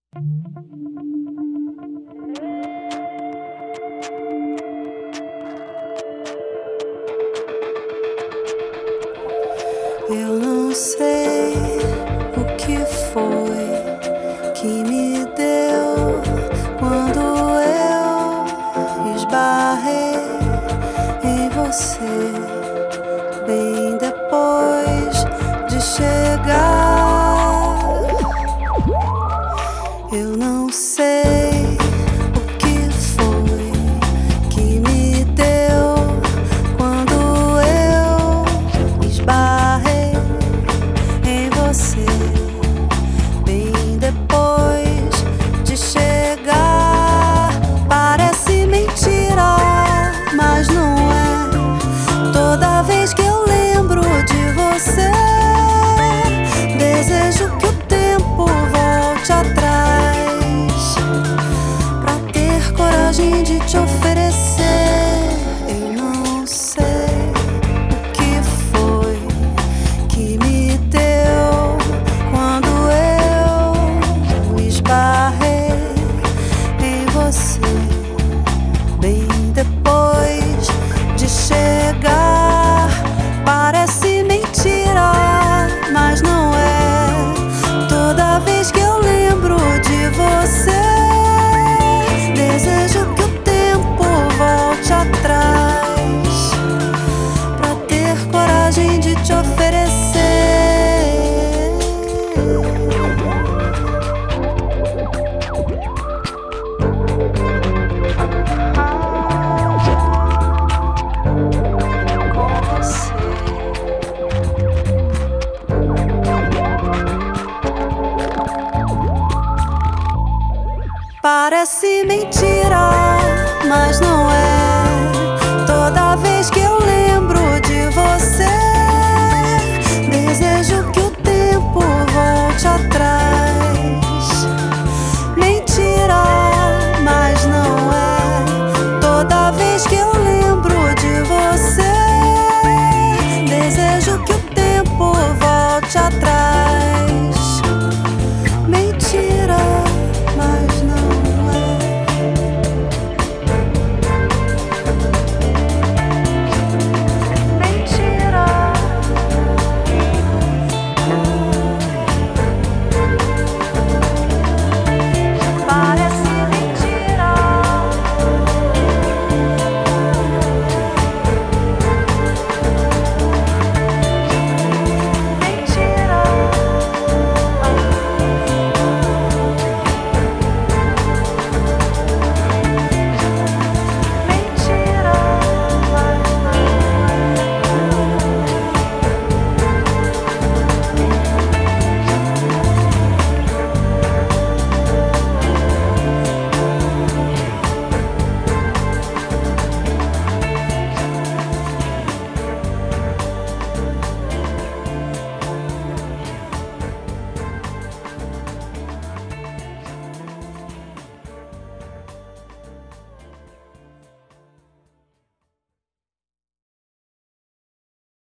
Eu não sei o que foi que me deu quando eu esbarrei em você, bem depois de chegar. Eu não sei o que foi que me deu quando eu esbarrei em você, bem depois de chegar. Parece mentira, mas não é. Toda vez que eu lembro de você, desejo que o tempo volte atrás, pra ter coragem de te oferecer. Eu não sei o que foi que me deu quando eu esbarrei em você, bem depois de chegar. Parece mentira, mas não é. Toda vez que eu lembro de você, desejo que o tempo volte atrás, pra ter coragem de te oferecer. Parece mentira, mas não é.